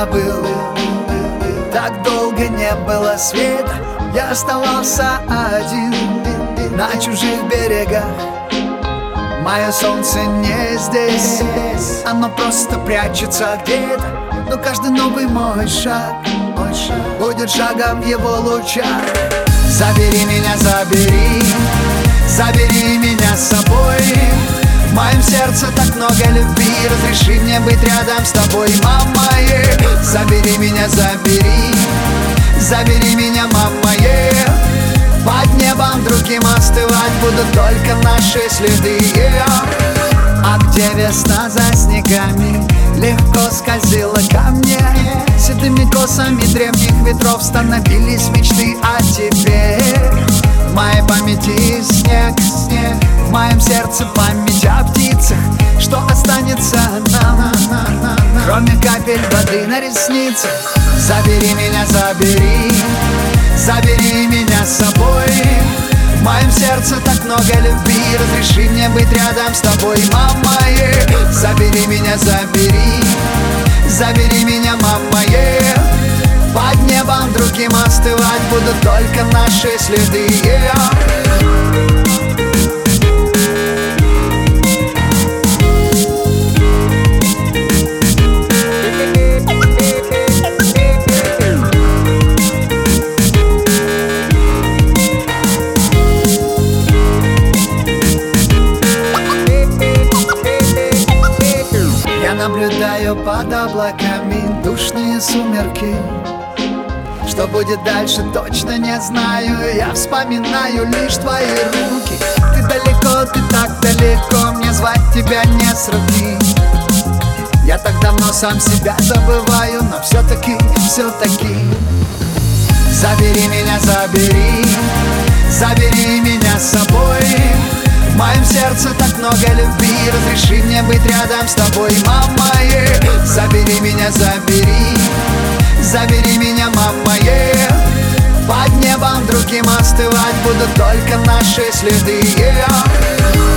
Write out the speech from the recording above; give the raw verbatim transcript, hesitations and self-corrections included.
забыл. Так долго не было света, я оставался один на чужих берегах. Мое солнце не здесь, оно просто прячется где-то. Но каждый новый мой шаг, мой шаг будет шагом в его лучах. Забери меня, забери, забери меня с собой. В моем сердце так много любви, разреши мне быть рядом с тобой, мама. Yeah. Забери меня, забери, забери меня, мама. Yeah. Под небом другим остывать будут только наши следы. Yeah. А где весна за снегами легко скользила ко мне, седыми косами древних ветров становились мечты о тебе. В моей памяти снег, снег, в моем сердце память о птицах. Что останется нам, кроме капель воды на ресницах? Забери меня, забери, забери меня с собой. В моем сердце так много любви, разреши мне быть рядом с тобой, мама. Yeah. Забери меня, забери, забери меня, мама. Yeah. Под небом другим остывать будут только наши следы. Yeah. Наблюдаю под облаками душные сумерки. Что будет дальше, точно не знаю. Я вспоминаю лишь твои руки. Ты далеко, ты так далеко, мне звать тебя не с руки. Я так давно сам себя забываю, но все-таки, все-таки забери меня, забери, забери меня с собой. В моем сердце так много любви, разреши мне быть рядом с тобой, мама. Yeah. Забери меня, забери, забери меня, мама. Yeah. Под небом другим остывать будут только наши следы. Yeah.